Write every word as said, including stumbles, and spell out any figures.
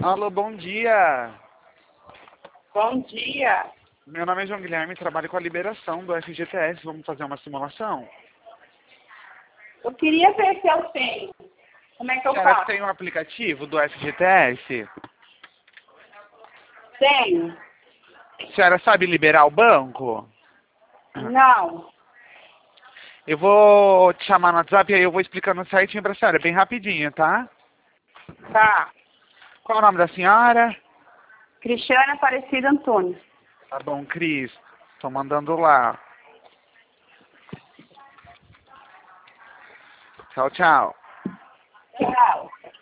Alô, bom dia. Bom dia. Meu nome é João Guilherme, trabalho com a liberação do F G T S. Vamos fazer uma simulação? Eu queria ver se eu tenho. Como é que A eu senhora faço? tem um aplicativo do F G T S? Tenho. A senhora sabe liberar o banco? Não. Eu vou te chamar no WhatsApp e aí eu vou explicando certinho pra senhora, bem rapidinho, tá? Tá. Qual é o nome da senhora? Cristiane Aparecida Antônio. Tá bom, Cris. Tô mandando lá. Tchau, tchau. Tchau.